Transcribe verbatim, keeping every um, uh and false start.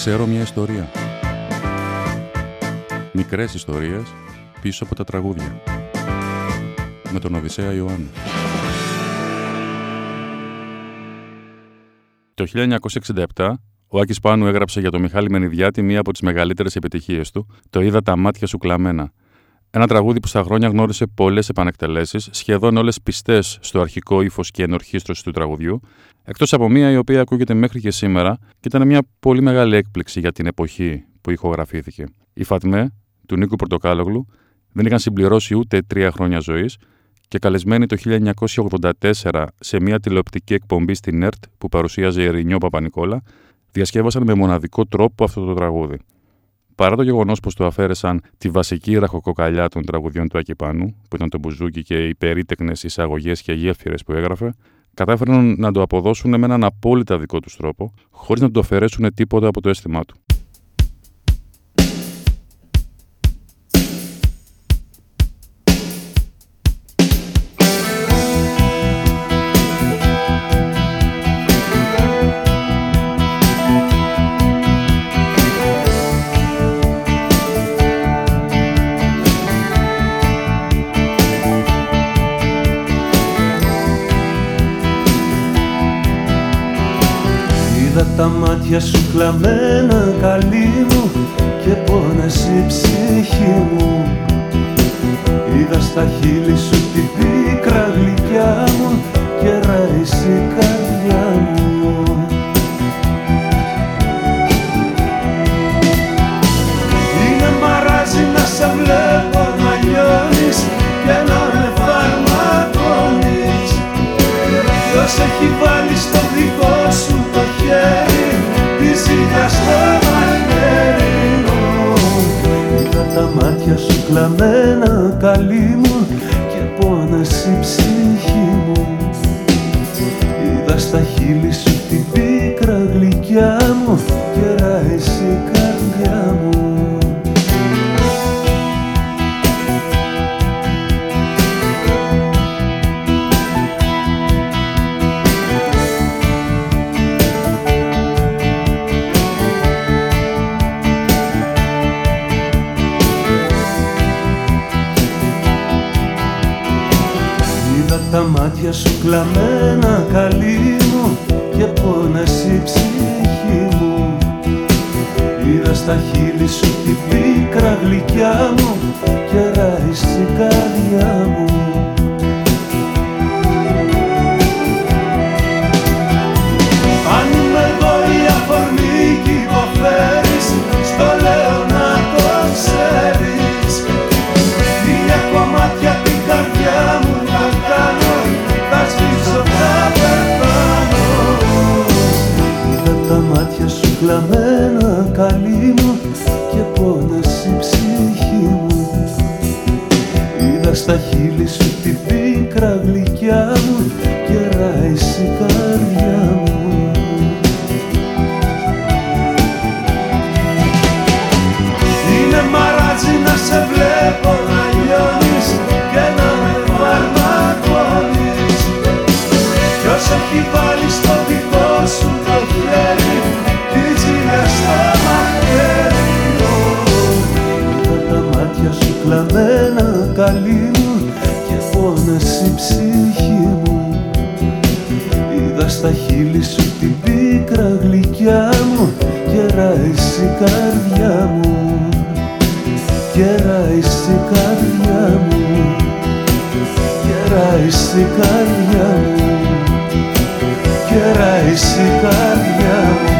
Ξέρω μια ιστορία. Μικρές ιστορίες πίσω από τα τραγούδια. Με τον Οδυσσέα Ιωάννου. Το χίλια εννιακόσια εξήντα επτά, ο Άκης Πάνου έγραψε για τον Μιχάλη Μενιδιάτη μία από τις μεγαλύτερες επιτυχίες του, το «Είδα τα μάτια σου κλαμμένα». Ένα τραγούδι που στα χρόνια γνώρισε πολλές επανεκτελέσεις, σχεδόν όλες πιστές στο αρχικό ύφος και ενορχήστρωση του τραγουδιού, εκτός από μία η οποία ακούγεται μέχρι και σήμερα και ήταν μια πολύ μεγάλη έκπληξη για την εποχή που ηχογραφήθηκε. Οι Φατμέ, του Νίκου Πορτοκάλογλου, δεν είχαν συμπληρώσει ούτε τρία χρόνια ζωής και καλεσμένοι το χίλια εννιακόσια ογδόντα τέσσερα σε μια τηλεοπτική εκπομπή στην ΕΡΤ που παρουσίαζε η Ερηνιό Παπα-Νικόλα, διασκεύασαν με μοναδικό τρόπο αυτό το τραγούδι. Παρά το γεγονός πως το αφαίρεσαν τη βασική ραχοκοκαλιά των τραγουδιών του Άκη Πάνου, που ήταν το μπουζούκι και οι περίτεκνες εισαγωγές και γέφυρες που έγραφε, κατάφεραν να το αποδώσουν με έναν απόλυτα δικό τους τρόπο, χωρίς να του αφαιρέσουν τίποτα από το αίσθημά του. Τα μάτια σου κλαμμένα, καλή μου, και πόνες η ψυχή μου. Είδα στα χείλη σου την πίκρα γλυκιά μου και ράησε η καρδιά μου. Είναι μαράζι να σε βλέπω να λιώνεις και να με φαρμακώνεις. Ποιος έχει βάλει στο δικό σου το χέρι τη ζήλια στο μαχαίρι μου. Είδα τα μάτια σου κλαμμένα, καλή μου, και πόνες η ψυχή μου. Είδα στα χείλη σου την πίκρα γλυκιά μου και ράησε η καρδιά μου. Τα μάτια σου κλαμμένα, καλή μου, και πόνες η ψυχή μου. Είδα στα χείλη σου την πίκρα γλυκιά μου και ράησε η καρδιά μου. Αν είμαι εγώ η αφορμή κι υποφέρεις, στο λέω να το ξέρεις. Χίλια κομμάτια την καρδιά μου να κάνω, θα σβήσω, θα πεθάνω. Είδα τα μάτια σου κλαμμένα, καλή μου, και πόνες η ψυχή μου. Είδα στα χείλη σου την πίκρα γλυκιά μου και ράησε η καρδιά μου. Είναι μαράζι να σε βλέπω να λιώνεις και να με φαρμακώνεις. Ποιος έχει βάλει στο δικό σου το χέρι τη ζήλια στο μαχαίρι μου. Είδα τα μάτια σου κλαμμένα, καλή μου, και πόνες η ψυχή μου. Είδα στα χείλη σου την πίκρα γλυκιά μου και ράησε η καρδιά μου. Και ράησε η καρδιά μου, και ράησε η καρδιά μου, και ράησε η καρδιά μου.